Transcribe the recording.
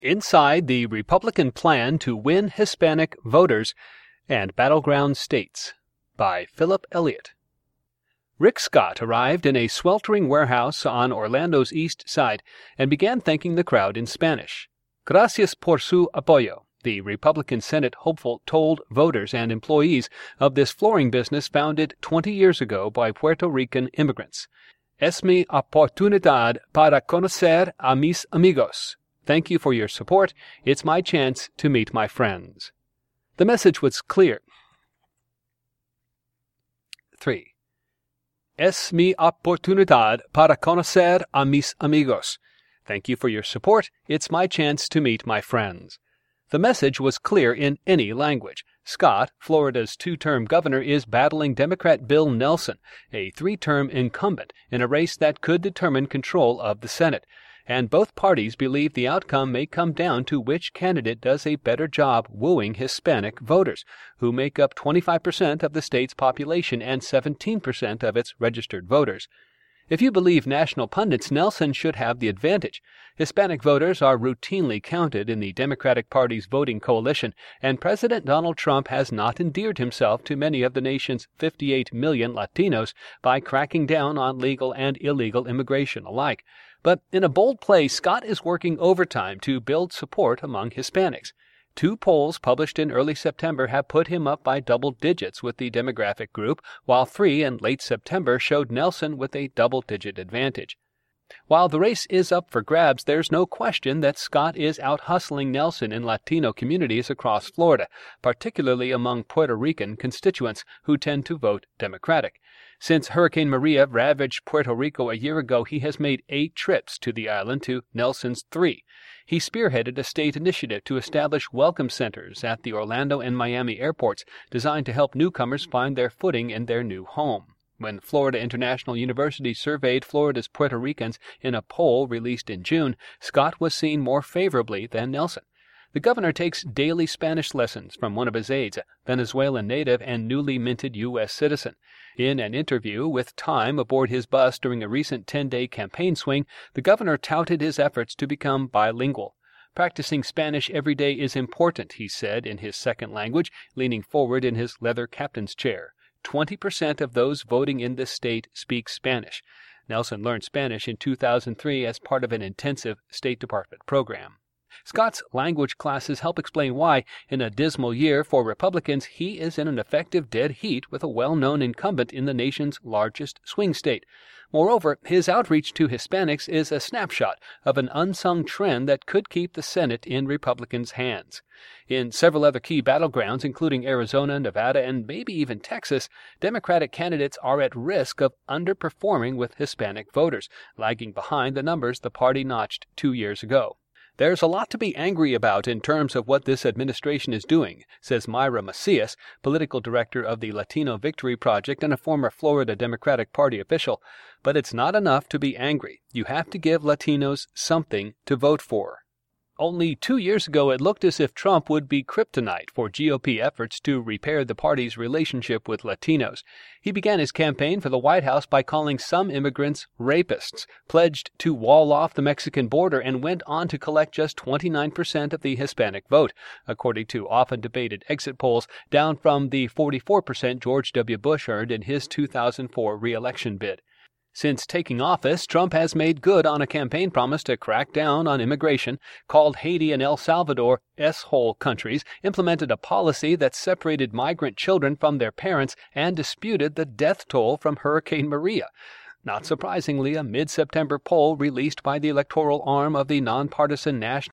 Inside the Republican Plan to Win Hispanic Voters and Battleground States by Philip Elliott. Rick Scott arrived in a sweltering warehouse on Orlando's east side and began thanking the crowd in Spanish. Gracias por su apoyo, the Republican Senate hopeful told voters and employees of this flooring business founded 20 years ago by Puerto Rican immigrants. Es mi oportunidad para conocer a mis amigos. Thank you for your support. It's my chance to meet my friends. The message was clear. 3. Es mi oportunidad para conocer a mis amigos. Thank you for your support. It's my chance to meet my friends. The message was clear in any language. Scott, Florida's two-term governor, is battling Democrat Bill Nelson, a three-term incumbent, in a race that could determine control of the Senate. And both parties believe the outcome may come down to which candidate does a better job wooing Hispanic voters, who make up 25% of the state's population and 17% of its registered voters. If you believe national pundits, Nelson should have the advantage. Hispanic voters are routinely counted in the Democratic Party's voting coalition, and President Donald Trump has not endeared himself to many of the nation's 58 million Latinos by cracking down on legal and illegal immigration alike. But in a bold play, Scott is working overtime to build support among Hispanics. 2 polls published in early September have put him up by double digits with the demographic group, while 3 in late September showed Nelson with a double-digit advantage. While the race is up for grabs, there's no question that Scott is out-hustling Nelson in Latino communities across Florida, particularly among Puerto Rican constituents who tend to vote Democratic. Since Hurricane Maria ravaged Puerto Rico a year ago, he has made 8 trips to the island to Nelson's 3. He spearheaded a state initiative to establish welcome centers at the Orlando and Miami airports designed to help newcomers find their footing in their new home. When Florida International University surveyed Florida's Puerto Ricans in a poll released in June, Scott was seen more favorably than Nelson. The governor takes daily Spanish lessons from one of his aides, a Venezuelan native and newly minted U.S. citizen. In an interview with Time aboard his bus during a recent 10-day campaign swing, the governor touted his efforts to become bilingual. Practicing Spanish every day is important, he said in his second language, leaning forward in his leather captain's chair. 20% of those voting in this state speak Spanish. Nelson learned Spanish in 2003 as part of an intensive State Department program. Scott's language classes help explain why, in a dismal year for Republicans, he is in an effective dead heat with a well-known incumbent in the nation's largest swing state. Moreover, his outreach to Hispanics is a snapshot of an unsung trend that could keep the Senate in Republicans' hands. In several other key battlegrounds, including Arizona, Nevada, and maybe even Texas, Democratic candidates are at risk of underperforming with Hispanic voters, lagging behind the numbers the party notched 2 years ago. There's a lot to be angry about in terms of what this administration is doing, says Myra Macias, political director of the Latino Victory Project and a former Florida Democratic Party official. But it's not enough to be angry. You have to give Latinos something to vote for. Only 2 years ago, it looked as if Trump would be kryptonite for GOP efforts to repair the party's relationship with Latinos. He began his campaign for the White House by calling some immigrants rapists, pledged to wall off the Mexican border, and went on to collect just 29% of the Hispanic vote, according to often debated exit polls, down from the 44% George W. Bush earned in his 2004 re-election bid. Since taking office, Trump has made good on a campaign promise to crack down on immigration, called Haiti and El Salvador S-hole countries, implemented a policy that separated migrant children from their parents, and disputed the death toll from Hurricane Maria. Not surprisingly, a mid-September poll released by the electoral arm of the nonpartisan National